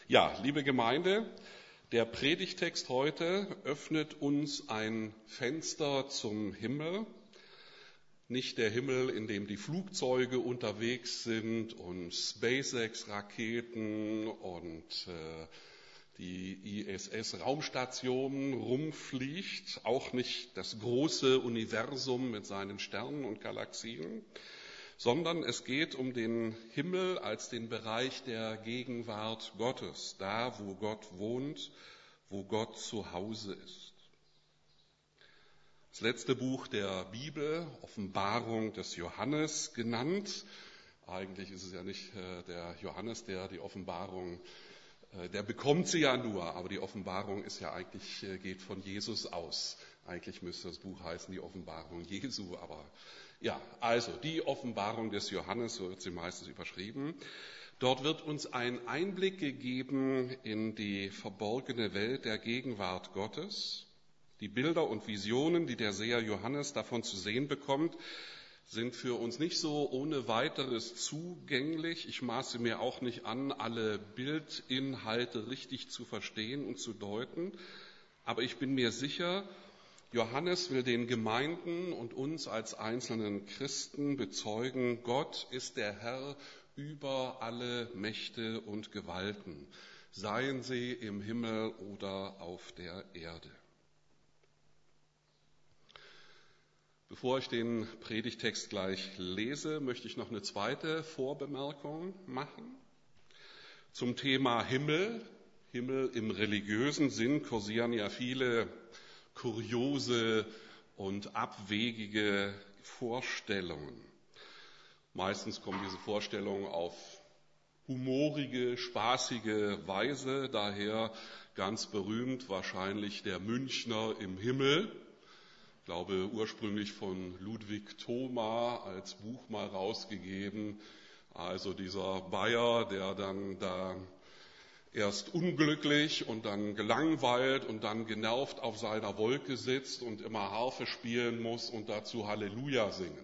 Ja, liebe Gemeinde, der Predigtext heute öffnet uns ein Fenster zum Himmel. Nicht der Himmel, in dem die Flugzeuge unterwegs sind und SpaceX-Raketen und die ISS-Raumstation rumfliegt, auch nicht das große Universum mit seinen Sternen und Galaxien, sondern es geht um den Himmel als den Bereich der Gegenwart Gottes, da wo Gott wohnt, wo Gott zu Hause ist. Das letzte Buch der Bibel, Offenbarung des Johannes genannt. Eigentlich ist es ja nicht der Johannes, der die Offenbarung, der bekommt sie ja nur, aber die Offenbarung ist ja eigentlich, geht von Jesus aus. Eigentlich müsste das Buch heißen, die Offenbarung Jesu, aber ja, also die Offenbarung des Johannes, so wird sie meistens überschrieben. Dort wird uns ein Einblick gegeben in die verborgene Welt der Gegenwart Gottes. Die Bilder und Visionen, die der Seher Johannes davon zu sehen bekommt, sind für uns nicht so ohne weiteres zugänglich. Ich maße mir auch nicht an, alle Bildinhalte richtig zu verstehen und zu deuten. Aber ich bin mir sicher, Johannes will den Gemeinden und uns als einzelnen Christen bezeugen, Gott ist der Herr über alle Mächte und Gewalten, seien sie im Himmel oder auf der Erde. Bevor ich den Predigtext gleich lese, möchte ich noch eine zweite Vorbemerkung machen. Zum Thema Himmel. Himmel im religiösen Sinn kursieren ja viele kuriose und abwegige Vorstellungen. Meistens kommen diese Vorstellungen auf humorige, spaßige Weise, daher ganz berühmt wahrscheinlich der Münchner im Himmel. Ich glaube, ursprünglich von Ludwig Thoma als Buch mal rausgegeben. Also dieser Bayer, der dann da erst unglücklich und dann gelangweilt und dann genervt auf seiner Wolke sitzt und immer Harfe spielen muss und dazu Halleluja singen.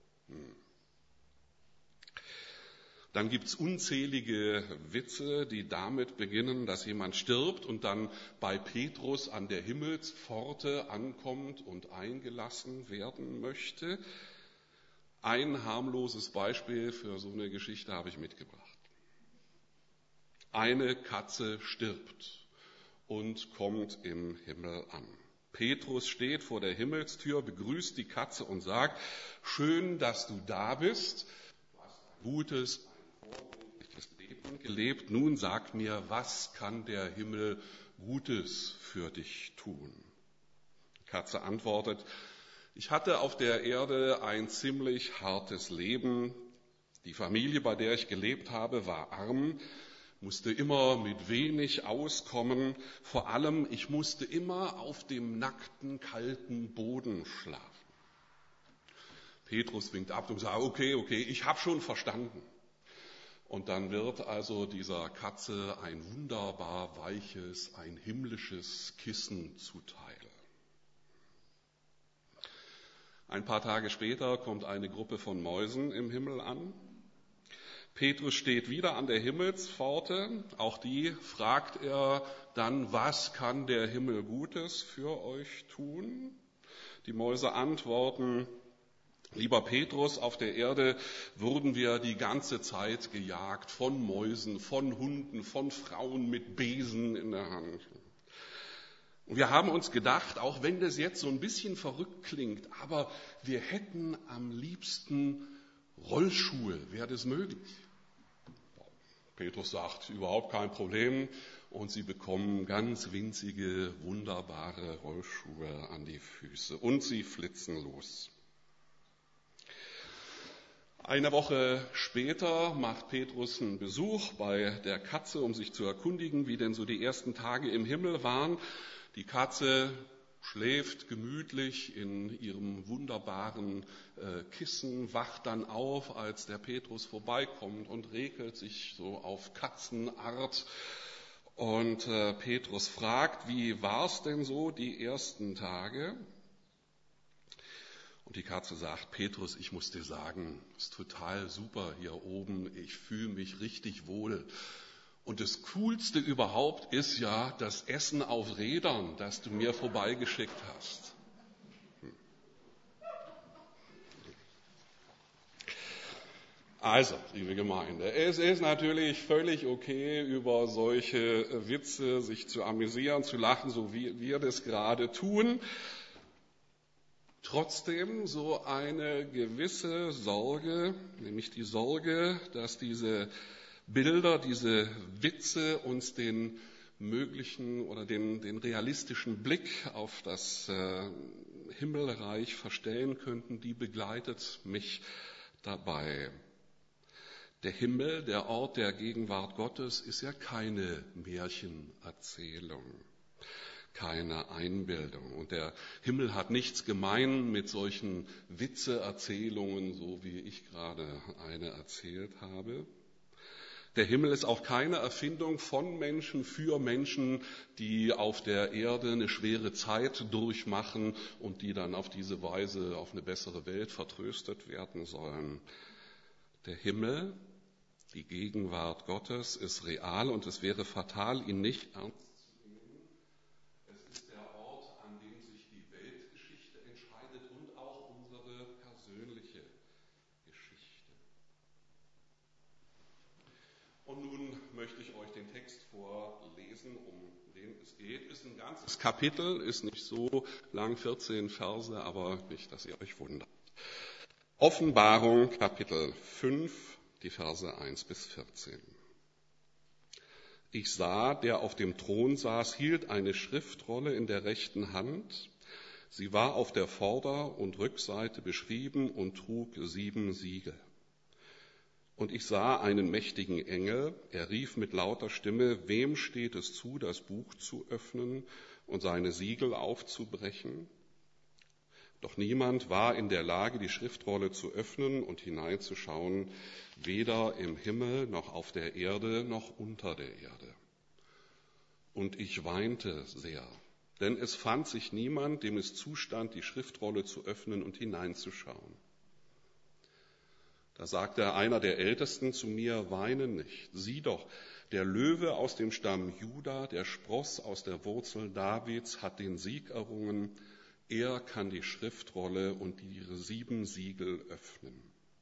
Dann gibt's unzählige Witze, die damit beginnen, dass jemand stirbt und dann bei Petrus an der Himmelspforte ankommt und eingelassen werden möchte. Ein harmloses Beispiel für so eine Geschichte habe ich mitgebracht. Eine Katze stirbt und kommt im Himmel an. Petrus steht vor der Himmelstür, begrüßt die Katze und sagt, schön, dass du da bist. Du hast ein gutes, ein vorbildliches Leben gelebt. Nun sag mir, was kann der Himmel Gutes für dich tun? Die Katze antwortet, ich hatte auf der Erde ein ziemlich hartes Leben. Die Familie, bei der ich gelebt habe, war arm. Musste immer mit wenig auskommen. Vor allem, ich musste immer auf dem nackten, kalten Boden schlafen. Petrus winkt ab und sagt, okay, ich habe schon verstanden. Und dann wird also dieser Katze ein wunderbar weiches, ein himmlisches Kissen zuteil. Ein paar Tage später kommt eine Gruppe von Mäusen im Himmel an. Petrus steht wieder an der Himmelspforte. Auch die fragt er dann, was kann der Himmel Gutes für euch tun? Die Mäuse antworten, lieber Petrus, auf der Erde wurden wir die ganze Zeit gejagt von Mäusen, von Hunden, von Frauen mit Besen in der Hand. Und wir haben uns gedacht, auch wenn das jetzt so ein bisschen verrückt klingt, aber wir hätten am liebsten Rollschuhe, wäre das möglich? Petrus sagt, überhaupt kein Problem. Und sie bekommen ganz winzige, wunderbare Rollschuhe an die Füße. Und sie flitzen los. Eine Woche später macht Petrus einen Besuch bei der Katze, um sich zu erkundigen, wie denn so die ersten Tage im Himmel waren. Die Katze schläft gemütlich in ihrem wunderbaren Kissen, wacht dann auf, als der Petrus vorbeikommt und regelt sich so auf Katzenart. Und Petrus fragt, wie war's denn so die ersten Tage? Und die Katze sagt, Petrus, ich muss dir sagen, ist total super hier oben, ich fühle mich richtig wohl. Und das Coolste überhaupt ist ja das Essen auf Rädern, das du mir vorbeigeschickt hast. Also, liebe Gemeinde, es ist natürlich völlig okay, über solche Witze sich zu amüsieren, zu lachen, so wie wir das gerade tun. Trotzdem so eine gewisse Sorge, nämlich die Sorge, dass diese Bilder, diese Witze uns den möglichen oder den realistischen Blick auf das Himmelreich verstellen könnten, die begleitet mich dabei. Der Himmel, der Ort der Gegenwart Gottes, ist ja keine Märchenerzählung, keine Einbildung. Und der Himmel hat nichts gemein mit solchen Witzeerzählungen, so wie ich gerade eine erzählt habe. Der Himmel ist auch keine Erfindung von Menschen für Menschen, die auf der Erde eine schwere Zeit durchmachen und die dann auf diese Weise auf eine bessere Welt vertröstet werden sollen. Der Himmel, die Gegenwart Gottes, ist real und es wäre fatal, ihn nicht ernst zu nehmen. Es ist der Ort, an dem sich die Weltgeschichte entscheidet und auch unsere persönliche Geschichte. Und nun möchte ich euch den Text vorlesen, um den es geht. Ist ein ganzes Kapitel, ist nicht so lang, 14 Verse, aber nicht, dass ihr euch wundert. Offenbarung, Kapitel 5, die Verse 1 bis 14. Ich sah, der auf dem Thron saß, hielt eine Schriftrolle in der rechten Hand. Sie war auf der Vorder- und Rückseite beschrieben und trug 7 Siegel. Und ich sah einen mächtigen Engel, er rief mit lauter Stimme, wem steht es zu, das Buch zu öffnen und seine Siegel aufzubrechen? Doch niemand war in der Lage, die Schriftrolle zu öffnen und hineinzuschauen, weder im Himmel noch auf der Erde noch unter der Erde. Und ich weinte sehr, denn es fand sich niemand, dem es zustand, die Schriftrolle zu öffnen und hineinzuschauen. Da sagte einer der Ältesten zu mir, weine nicht, sieh doch, der Löwe aus dem Stamm Juda, der Spross aus der Wurzel Davids, hat den Sieg errungen. Er kann die Schriftrolle und ihre 7 Siegel öffnen.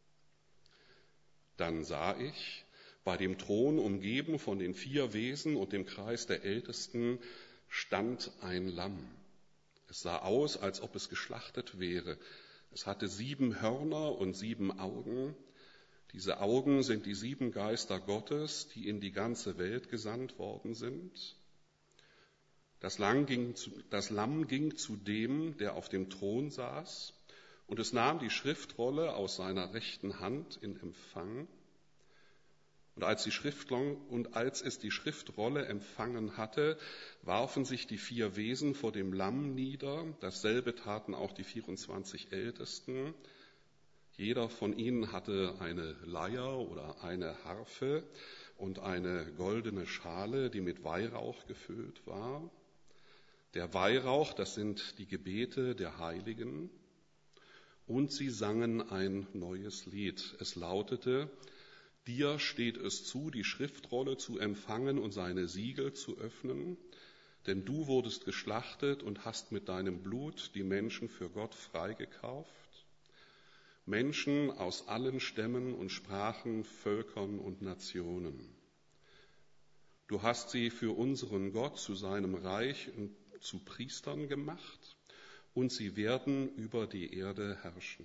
Dann sah ich, bei dem Thron umgeben von den 4 Wesen und dem Kreis der Ältesten stand ein Lamm. Es sah aus, als ob es geschlachtet wäre. Es hatte 7 Hörner und 7 Augen. Diese Augen sind die 7 Geister Gottes, die in die ganze Welt gesandt worden sind. Das Lamm ging zu dem, der auf dem Thron saß, und es nahm die Schriftrolle aus seiner rechten Hand in Empfang. Und als es die Schriftrolle empfangen hatte, warfen sich die 4 Wesen vor dem Lamm nieder. Dasselbe taten auch die 24 Ältesten. Jeder von ihnen hatte eine Leier oder eine Harfe und eine goldene Schale, die mit Weihrauch gefüllt war. Der Weihrauch, das sind die Gebete der Heiligen. Und sie sangen ein neues Lied. Es lautete, dir steht es zu, die Schriftrolle zu empfangen und seine Siegel zu öffnen, denn du wurdest geschlachtet und hast mit deinem Blut die Menschen für Gott freigekauft. Menschen aus allen Stämmen und Sprachen, Völkern und Nationen. Du hast sie für unseren Gott zu seinem Reich und zu Priestern gemacht, und sie werden über die Erde herrschen.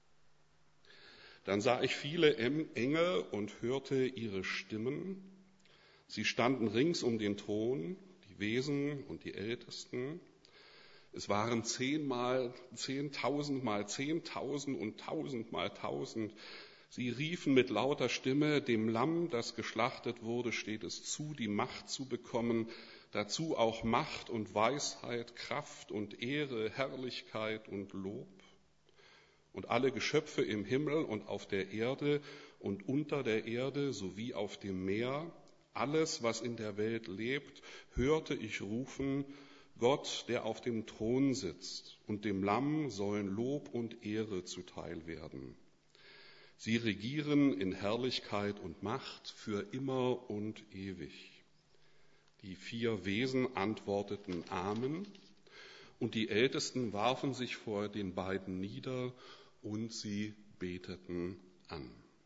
Dann sah ich viele Engel und hörte ihre Stimmen. Sie standen rings um den Thron, die Wesen und die Ältesten. Es waren 10 mal 10.000 mal 10.000 und 1.000 mal 1.000. Sie riefen mit lauter Stimme, dem Lamm, das geschlachtet wurde, steht es zu, die Macht zu bekommen, dazu auch Macht und Weisheit, Kraft und Ehre, Herrlichkeit und Lob. Und alle Geschöpfe im Himmel und auf der Erde und unter der Erde sowie auf dem Meer, alles, was in der Welt lebt, hörte ich rufen, Gott, der auf dem Thron sitzt, und dem Lamm sollen Lob und Ehre zuteil werden. Sie regieren in Herrlichkeit und Macht für immer und ewig. Die 4 Wesen antworteten Amen, und die Ältesten warfen sich vor den beiden nieder und sie beteten an.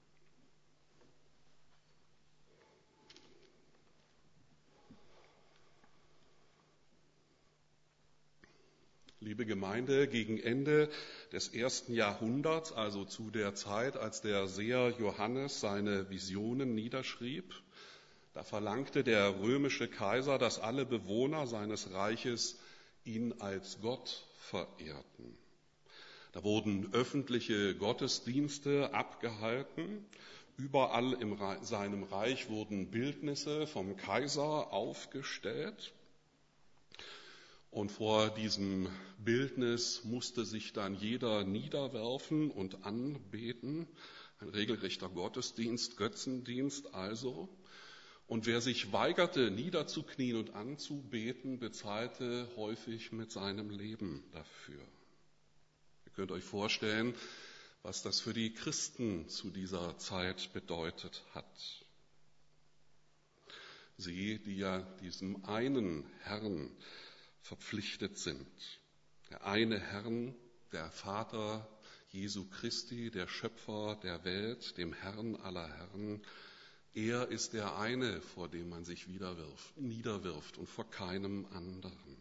Liebe Gemeinde, gegen Ende des 1. Jahrhunderts, also zu der Zeit, als der Seher Johannes seine Visionen niederschrieb, da verlangte der römische Kaiser, dass alle Bewohner seines Reiches ihn als Gott verehrten. Da wurden öffentliche Gottesdienste abgehalten. Überall in seinem Reich wurden Bildnisse vom Kaiser aufgestellt. Und vor diesem Bildnis musste sich dann jeder niederwerfen und anbeten. Ein regelrechter Gottesdienst, Götzendienst also. Und wer sich weigerte, niederzuknien und anzubeten, bezahlte häufig mit seinem Leben dafür. Ihr könnt euch vorstellen, was das für die Christen zu dieser Zeit bedeutet hat. Sie, die ja diesem einen Herrn verpflichtet sind. Der eine Herrn, der Vater Jesu Christi, der Schöpfer der Welt, dem Herrn aller Herren. Er ist der eine, vor dem man sich niederwirft und vor keinem anderen.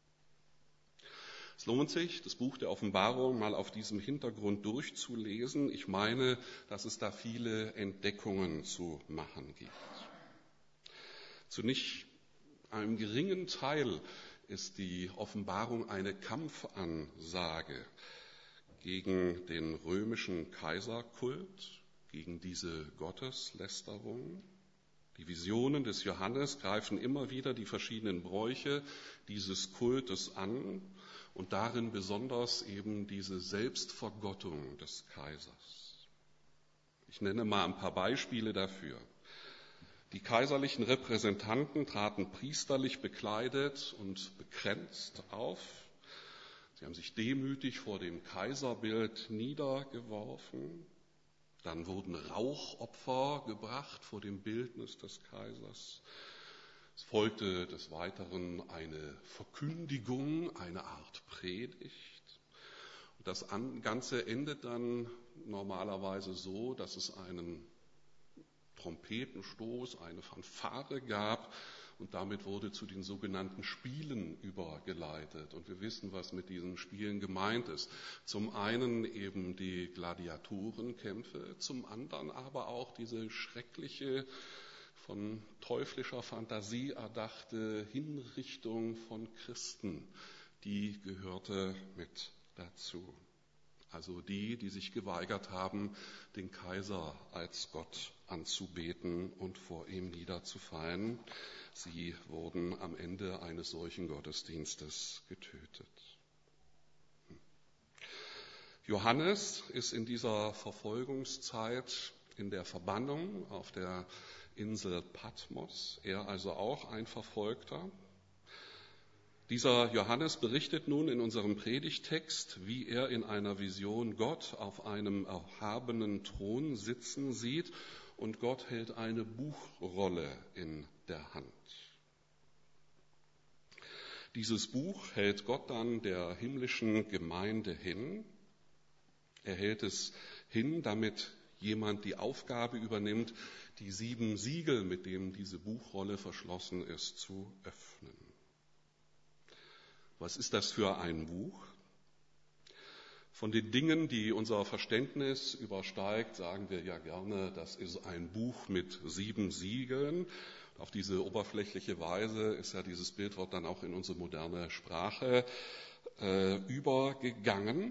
Es lohnt sich, das Buch der Offenbarung mal auf diesem Hintergrund durchzulesen. Ich meine, dass es da viele Entdeckungen zu machen gibt. Zu nicht einem geringen Teil ist die Offenbarung eine Kampfansage gegen den römischen Kaiserkult, gegen diese Gotteslästerung. Die Visionen des Johannes greifen immer wieder die verschiedenen Bräuche dieses Kultes an und darin besonders eben diese Selbstvergottung des Kaisers. Ich nenne mal ein paar Beispiele dafür. Die kaiserlichen Repräsentanten traten priesterlich bekleidet und bekränzt auf. Sie haben sich demütig vor dem Kaiserbild niedergeworfen. Dann wurden Rauchopfer gebracht vor dem Bildnis des Kaisers. Es folgte des Weiteren eine Verkündigung, eine Art Predigt. Und das Ganze endet dann normalerweise so, dass es einen Trompetenstoß, eine Fanfare gab und damit wurde zu den sogenannten Spielen übergeleitet. Und wir wissen, was mit diesen Spielen gemeint ist. Zum einen eben die Gladiatorenkämpfe, zum anderen aber auch diese schreckliche, von teuflischer Fantasie erdachte Hinrichtung von Christen, die gehörte mit dazu. Also die sich geweigert haben, den Kaiser als Gott anzubeten und vor ihm niederzufallen. Sie wurden am Ende eines solchen Gottesdienstes getötet. Johannes ist in dieser Verfolgungszeit in der Verbannung auf der Insel Patmos, er also auch ein Verfolgter. Dieser Johannes berichtet nun in unserem Predigtext, wie er in einer Vision Gott auf einem erhabenen Thron sitzen sieht und Gott hält eine Buchrolle in der Hand. Dieses Buch hält Gott dann der himmlischen Gemeinde hin. Er hält es hin, damit jemand die Aufgabe übernimmt, die 7 Siegel, mit denen diese Buchrolle verschlossen ist, zu öffnen. Was ist das für ein Buch? Von den Dingen, die unser Verständnis übersteigt, sagen wir ja gerne, das ist ein Buch mit 7 Siegeln. Auf diese oberflächliche Weise ist ja dieses Bildwort dann auch in unsere moderne Sprache übergegangen.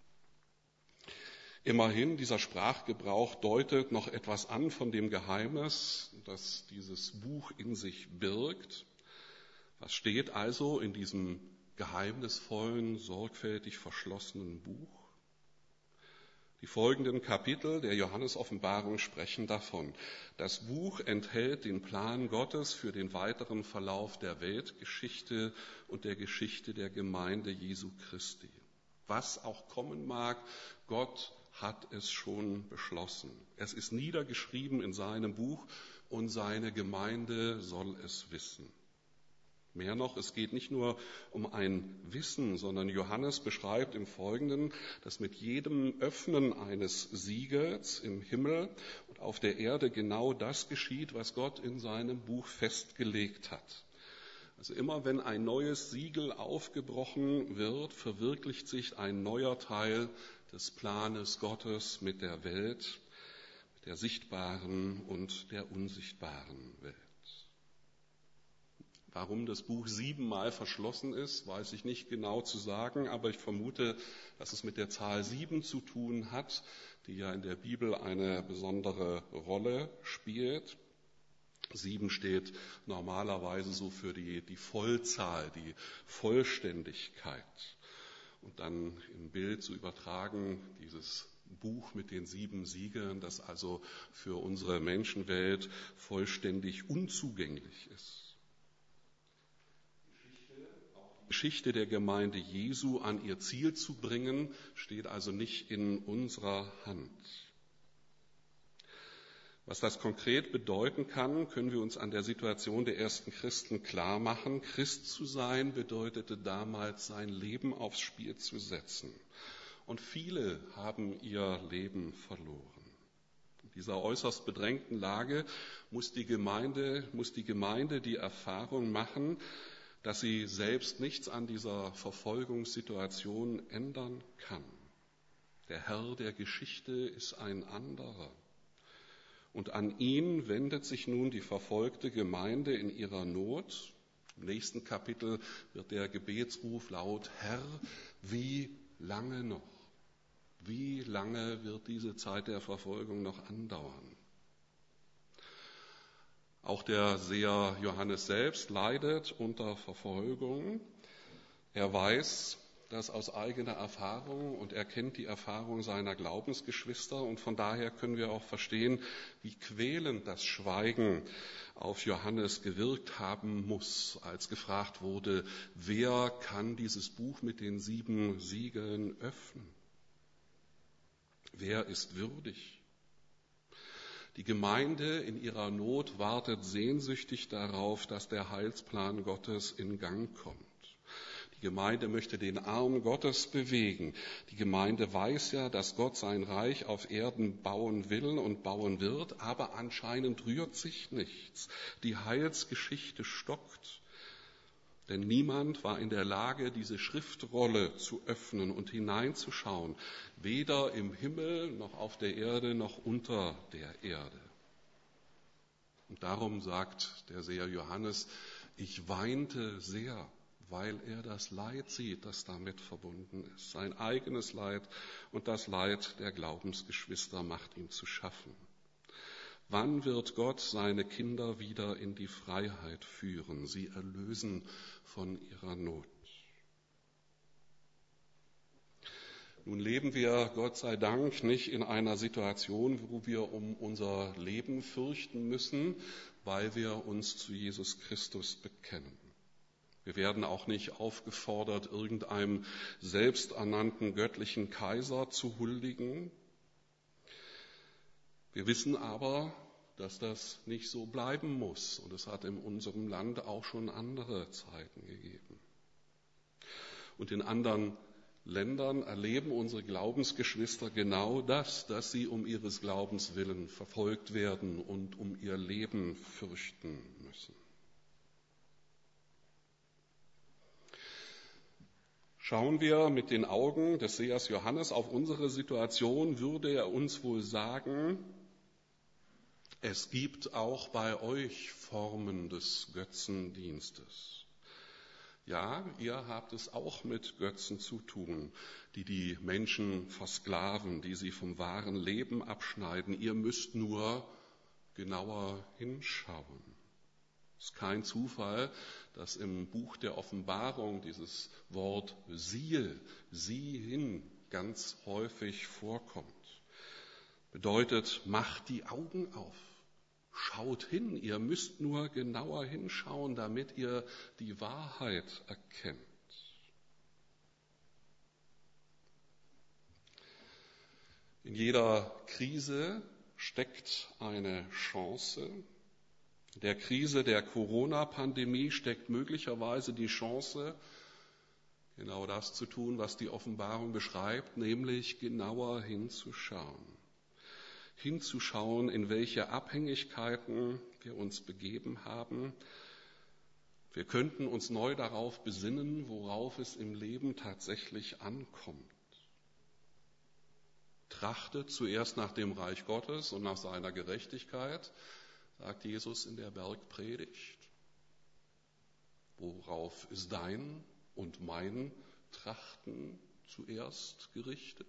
Immerhin, dieser Sprachgebrauch deutet noch etwas an von dem Geheimnis, das dieses Buch in sich birgt. Was steht also in diesem geheimnisvollen, sorgfältig verschlossenen Buch? Die folgenden Kapitel der Johannes-Offenbarung sprechen davon. Das Buch enthält den Plan Gottes für den weiteren Verlauf der Weltgeschichte und der Geschichte der Gemeinde Jesu Christi. Was auch kommen mag, Gott hat es schon beschlossen. Es ist niedergeschrieben in seinem Buch und seine Gemeinde soll es wissen. Mehr noch, es geht nicht nur um ein Wissen, sondern Johannes beschreibt im Folgenden, dass mit jedem Öffnen eines Siegels im Himmel und auf der Erde genau das geschieht, was Gott in seinem Buch festgelegt hat. Also immer wenn ein neues Siegel aufgebrochen wird, verwirklicht sich ein neuer Teil des Planes Gottes mit der Welt, mit der sichtbaren und der unsichtbaren Welt. Warum das Buch 7-mal verschlossen ist, weiß ich nicht genau zu sagen, aber ich vermute, dass es mit der Zahl 7 zu tun hat, die ja in der Bibel eine besondere Rolle spielt. 7 steht normalerweise so für die Vollzahl, die Vollständigkeit. Und dann im Bild zu übertragen, dieses Buch mit den 7 Siegeln, das also für unsere Menschenwelt vollständig unzugänglich ist. Die Geschichte der Gemeinde Jesu an ihr Ziel zu bringen, steht also nicht in unserer Hand. Was das konkret bedeuten kann, können wir uns an der Situation der ersten Christen klar machen. Christ zu sein bedeutete damals, sein Leben aufs Spiel zu setzen. Und viele haben ihr Leben verloren. In dieser äußerst bedrängten Lage muss die Gemeinde die Erfahrung machen, dass sie selbst nichts an dieser Verfolgungssituation ändern kann. Der Herr der Geschichte ist ein anderer. Und an ihn wendet sich nun die verfolgte Gemeinde in ihrer Not. Im nächsten Kapitel wird der Gebetsruf laut: Herr, wie lange noch? Wie lange wird diese Zeit der Verfolgung noch andauern? Auch der Seher Johannes selbst leidet unter Verfolgung. Er weiß das aus eigener Erfahrung und er kennt die Erfahrung seiner Glaubensgeschwister. Und von daher können wir auch verstehen, wie quälend das Schweigen auf Johannes gewirkt haben muss, als gefragt wurde, wer kann dieses Buch mit den 7 Siegeln öffnen? Wer ist würdig? Die Gemeinde in ihrer Not wartet sehnsüchtig darauf, dass der Heilsplan Gottes in Gang kommt. Die Gemeinde möchte den Arm Gottes bewegen. Die Gemeinde weiß ja, dass Gott sein Reich auf Erden bauen will und bauen wird, aber anscheinend rührt sich nichts. Die Heilsgeschichte stockt. Denn niemand war in der Lage, diese Schriftrolle zu öffnen und hineinzuschauen, weder im Himmel noch auf der Erde noch unter der Erde. Und darum sagt der Seher Johannes, ich weinte sehr, weil er das Leid sieht, das damit verbunden ist. Sein eigenes Leid und das Leid der Glaubensgeschwister macht ihm zu schaffen. Wann wird Gott seine Kinder wieder in die Freiheit führen, sie erlösen von ihrer Not? Nun leben wir, Gott sei Dank, nicht in einer Situation, wo wir um unser Leben fürchten müssen, weil wir uns zu Jesus Christus bekennen. Wir werden auch nicht aufgefordert, irgendeinem selbsternannten göttlichen Kaiser zu huldigen. Wir wissen aber, dass das nicht so bleiben muss. Und es hat in unserem Land auch schon andere Zeiten gegeben. Und in anderen Ländern erleben unsere Glaubensgeschwister genau das, dass sie um ihres Glaubens willen verfolgt werden und um ihr Leben fürchten müssen. Schauen wir mit den Augen des Sehers Johannes auf unsere Situation, würde er uns wohl sagen, es gibt auch bei euch Formen des Götzendienstes. Ja, ihr habt es auch mit Götzen zu tun, die die Menschen versklaven, die sie vom wahren Leben abschneiden. Ihr müsst nur genauer hinschauen. Es ist kein Zufall, dass im Buch der Offenbarung dieses Wort siehe, sieh hin ganz häufig vorkommt. Bedeutet, macht die Augen auf, schaut hin, ihr müsst nur genauer hinschauen, damit ihr die Wahrheit erkennt. In jeder Krise steckt eine Chance. In der Krise der Corona-Pandemie steckt möglicherweise die Chance, genau das zu tun, was die Offenbarung beschreibt, nämlich genauer hinzuschauen. Hinzuschauen, in welche Abhängigkeiten wir uns begeben haben. Wir könnten uns neu darauf besinnen, worauf es im Leben tatsächlich ankommt. Trachtet zuerst nach dem Reich Gottes und nach seiner Gerechtigkeit, sagt Jesus in der Bergpredigt. Worauf ist dein und mein Trachten zuerst gerichtet?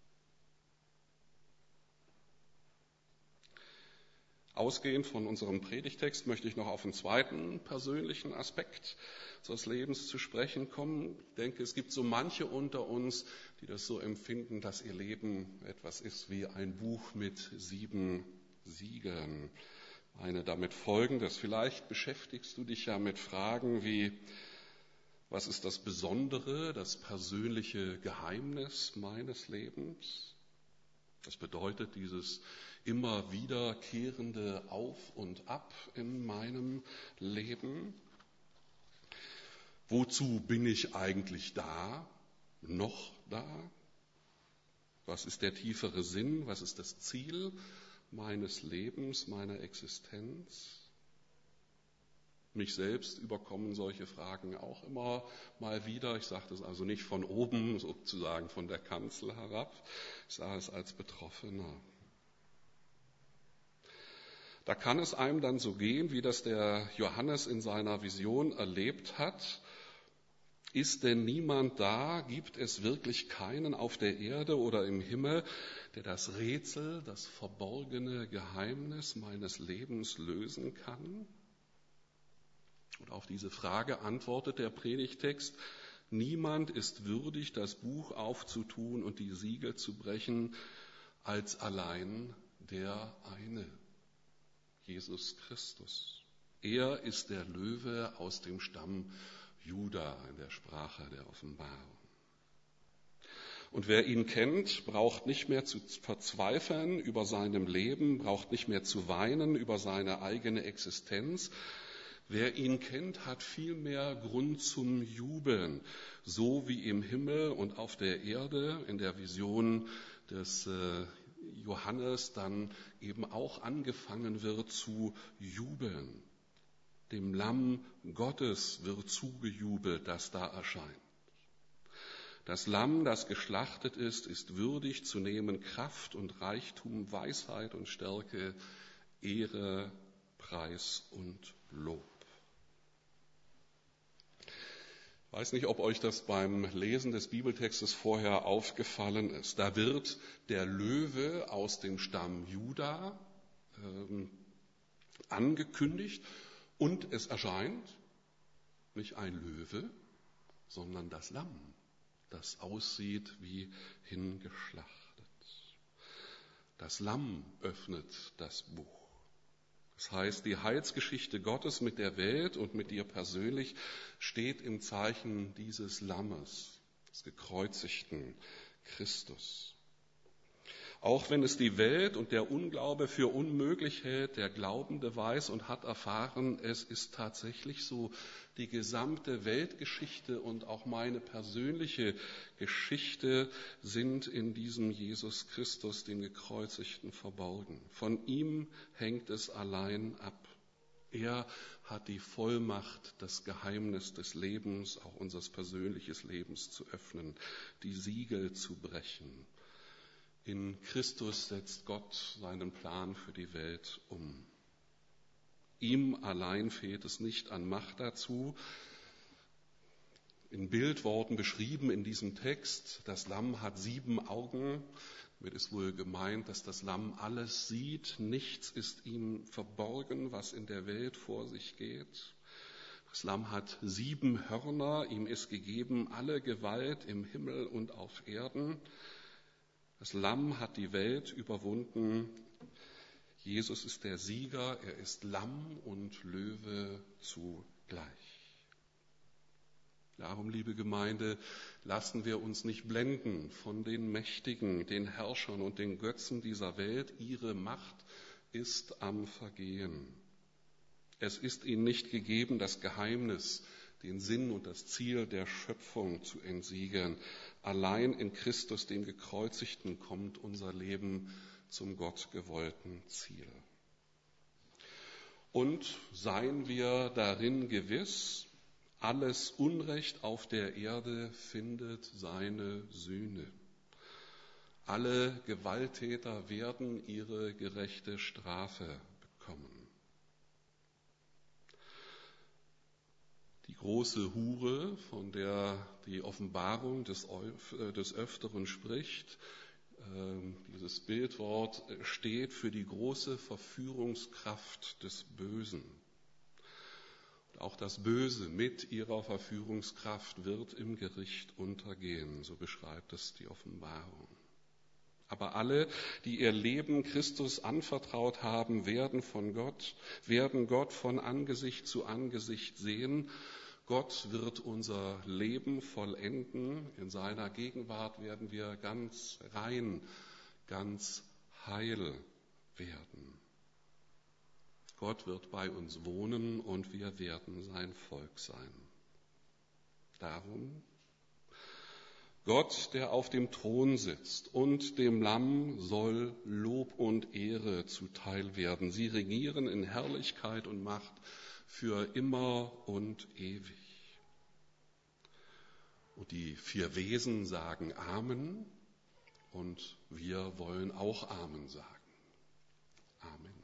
Ausgehend von unserem Predigtext möchte ich noch auf einen zweiten persönlichen Aspekt unseres Lebens zu sprechen kommen. Ich denke, es gibt so manche unter uns, die das so empfinden, dass ihr Leben etwas ist wie ein Buch mit 7 Siegeln. Ich meine damit Folgendes: Vielleicht beschäftigst du dich ja mit Fragen wie: Was ist das Besondere, das persönliche Geheimnis meines Lebens? Was bedeutet dieses immer wiederkehrende Auf und Ab in meinem Leben? Wozu bin ich eigentlich da? Noch da? Was ist der tiefere Sinn? Was ist das Ziel meines Lebens, meiner Existenz? Mich selbst überkommen solche Fragen auch immer mal wieder. Ich sage das also nicht von oben, sozusagen von der Kanzel herab. Ich sage es als Betroffener. Da kann es einem dann so gehen, wie das der Johannes in seiner Vision erlebt hat. Ist denn niemand da? Gibt es wirklich keinen auf der Erde oder im Himmel, der das Rätsel, das verborgene Geheimnis meines Lebens lösen kann? Und auf diese Frage antwortet der Predigtext: Niemand ist würdig, das Buch aufzutun und die Siegel zu brechen, als allein der eine, Jesus Christus. Er ist der Löwe aus dem Stamm Juda in der Sprache der Offenbarung. Und wer ihn kennt, braucht nicht mehr zu verzweifeln über seinem Leben, braucht nicht mehr zu weinen über seine eigene Existenz. Wer ihn kennt, hat viel mehr Grund zum Jubeln, so wie im Himmel und auf der Erde in der Vision des Johannes dann eben auch angefangen wird zu jubeln. Dem Lamm Gottes wird zugejubelt, das da erscheint. Das Lamm, das geschlachtet ist würdig zu nehmen Kraft und Reichtum, Weisheit und Stärke, Ehre, Preis und Lob. Ich weiß nicht, ob euch das beim Lesen des Bibeltextes vorher aufgefallen ist. Da wird der Löwe aus dem Stamm Juda angekündigt und es erscheint nicht ein Löwe, sondern das Lamm, das aussieht wie hingeschlachtet. Das Lamm öffnet das Buch. Das heißt, die Heilsgeschichte Gottes mit der Welt und mit dir persönlich steht im Zeichen dieses Lammes, des gekreuzigten Christus. Auch wenn es die Welt und der Unglaube für unmöglich hält, der Glaubende weiß und hat erfahren, es ist tatsächlich so, die gesamte Weltgeschichte und auch meine persönliche Geschichte sind in diesem Jesus Christus, dem Gekreuzigten, verborgen. Von ihm hängt es allein ab. Er hat die Vollmacht, das Geheimnis des Lebens, auch unseres persönlichen Lebens zu öffnen, die Siegel zu brechen. In Christus setzt Gott seinen Plan für die Welt um. Ihm allein fehlt es nicht an Macht dazu. In Bildworten beschrieben in diesem Text: Das Lamm hat 7 Augen. Damit ist wohl gemeint, dass das Lamm alles sieht. Nichts ist ihm verborgen, was in der Welt vor sich geht. Das Lamm hat 7 Hörner. Ihm ist gegeben alle Gewalt im Himmel und auf Erden. Das Lamm hat die Welt überwunden. Jesus ist der Sieger. Er ist Lamm und Löwe zugleich. Darum, liebe Gemeinde, lassen wir uns nicht blenden von den Mächtigen, den Herrschern und den Götzen dieser Welt. Ihre Macht ist am Vergehen. Es ist ihnen nicht gegeben, das Geheimnis, den Sinn und das Ziel der Schöpfung zu entsiegeln. Allein in Christus, dem Gekreuzigten, kommt unser Leben zum gottgewollten Ziel. Und seien wir darin gewiss, alles Unrecht auf der Erde findet seine Sühne. Alle Gewalttäter werden ihre gerechte Strafe bekommen. Die große Hure, von der die Offenbarung des Öfteren spricht, dieses Bildwort steht für die große Verführungskraft des Bösen. Und auch das Böse mit ihrer Verführungskraft wird im Gericht untergehen, so beschreibt es die Offenbarung. Aber alle, die ihr Leben Christus anvertraut haben, werden Gott von Angesicht zu Angesicht sehen. Gott wird unser Leben vollenden. In seiner Gegenwart werden wir ganz rein, ganz heil werden. Gott wird bei uns wohnen und wir werden sein Volk sein. Darum, Gott, der auf dem Thron sitzt, und dem Lamm soll Lob und Ehre zuteil werden. Sie regieren in Herrlichkeit und Macht für immer und ewig. Und die 4 Wesen sagen Amen und wir wollen auch Amen sagen. Amen.